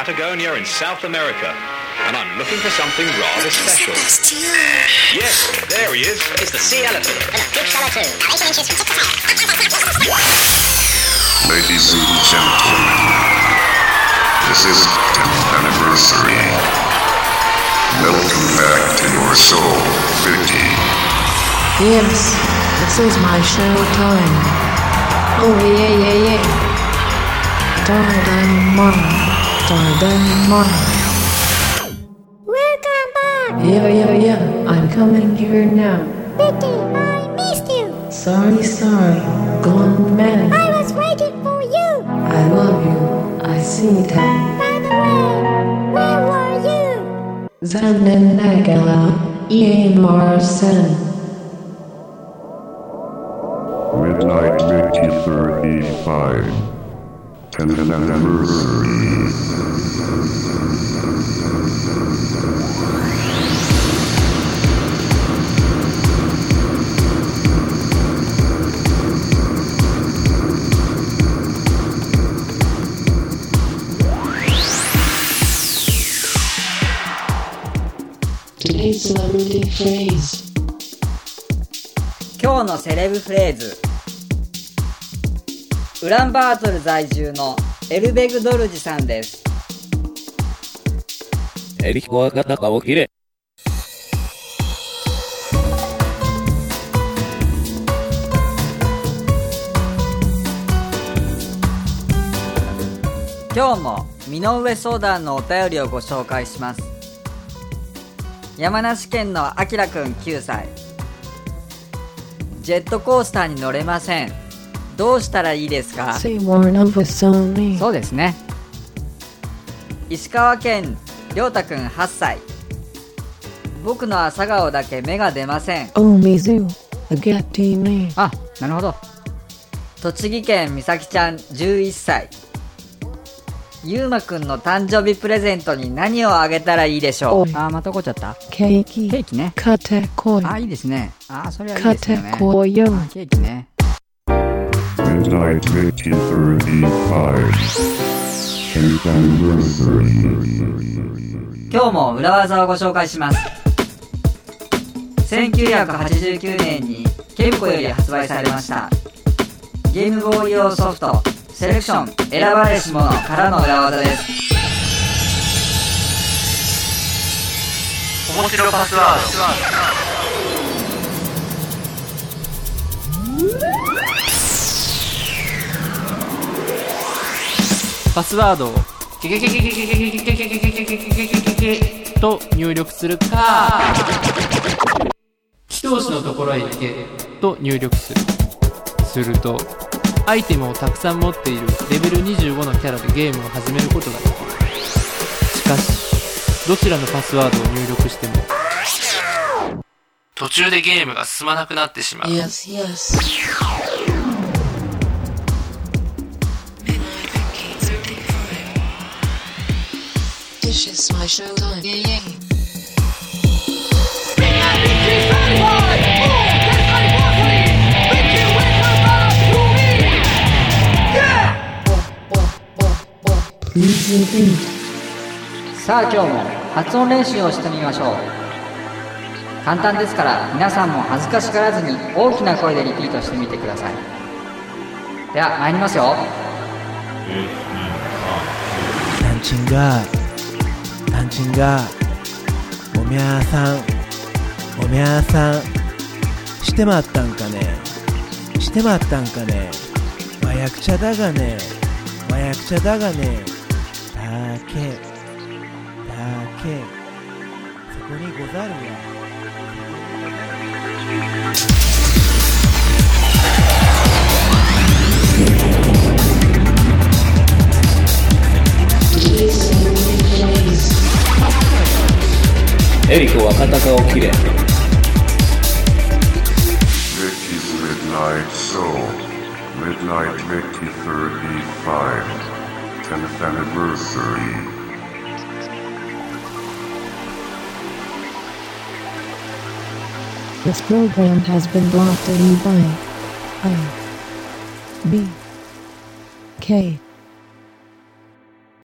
Patagonia in South America, and I'm looking for something rather special. Yes, there he is. It's the sea elephant. And a big fella too. 18 inches from tip to tail. Ladies and gentlemen, this is 10th anniversary. Welcome back to your soul, Vicky. Yes, this is my show time. Oh yeah. Dynamite. Welcome back! Yeah, I'm coming here now. Vicky, I missed you! Sorry, gone mad. I was waiting for you! I love you, I see that. By the way, where were you? Zanen Nagala, Marsen. Midnight Vicky 35. 10th anniversary. Today's celebrity phrase. 今日のセレブフレーズ。ウランバートル在住のエルベグドルジさんです。 エリヒコは肩が起きれ。 今日も身の上相談のお便りをご紹介します。山梨県のあきらくん9歳。ジェットコースターに乗れません。どうしたらいいですか？そうですね。石川県りょうたくん8歳。僕の朝顔だけ目が出ません。あ、なるほど。栃木県みさきちゃん11歳。ゆうまくんの誕生日プレゼントに何をあげたらいいでしょう？あ、また怒っちゃった。ケーキね。あ、いいですね。あ、それはいいですよね。ケーキね。 Midnight Vicky 35. 10th anniversary. 今日も裏技をご紹介します。1989年にケムコより発売されましたゲームボーイ用ソフトセレクション選ばれし者からの裏技です。 面白パスワード。パスワードをゲゲゲゲゲゲゲゲゲゲゲゲゲゲゲと入力するか、祈祷師のところへ行けと入力する。するとアイテムをたくさん持っているレベル25のキャラでゲームを始めることができる。しかしどちらのパスワードを入力しても途中でゲームが進まなくなってしまう。 This is my showtime. Yeah. Please repeat. さあ今日も発音練習をしてみましょう。簡単ですから皆さんも恥ずかしがらずに大きな声でリピートしてみてください。では参りますよ。 単身がおみゃーさんしてまったんかねわやくちゃだがねたけそこにござるわ。 エリコは肩が起きれ。 Vicky's Midnight Soul. Midnight Vicky 35. 10th anniversary. This program has been brought to you by I B K